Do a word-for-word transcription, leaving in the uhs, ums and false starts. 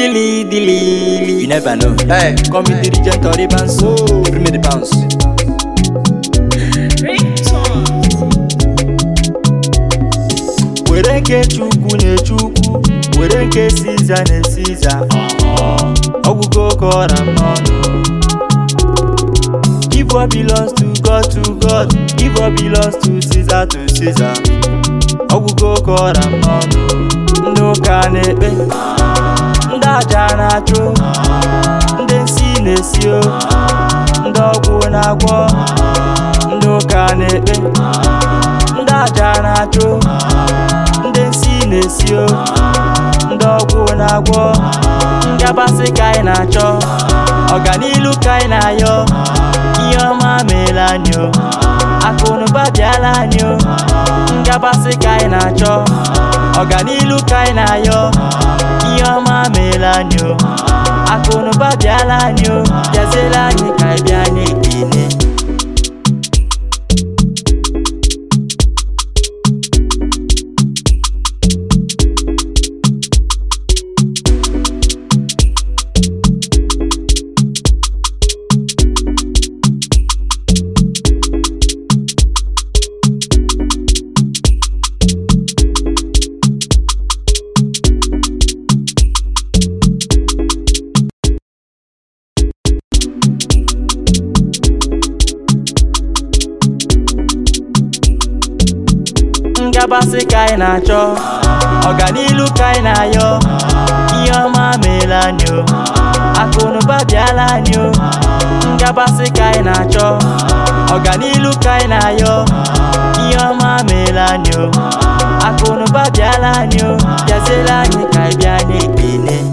Dilly, dilly, you never know. Hey, Come with the regent or the bounce. Bring me the bounce. Were nke chukwu ne chukwu, were nke Caesar ne Caesar. Ogugo kora mono. Give what belongs to God to God. Give what belongs to Caesar to Caesar. Ogugo kora mono. Ndo kanebe, nda jana cho, nde si nesio, ndogu na gwo. Ndo kanebe, nda jana cho, nde si nesio, ndogu na gwo. Ngabasi kai na cho, oganilu kai na yo. Iyoma melanyo, akunu babiala nyo. Ngabasi kai na cho, oganilu kai na yo. Iyoma melanyo, akunu babiala nyo. Yazela ni kai biane ine. Ngabasi kai na cho, oganilu kai na yo. Iyoma melanyo, akunu babiala nyo. Ngabasi kai na cho, oganilu kai na yo. Iyoma melanyo, akunu babiala nyo. Yazela ni kai biane ine.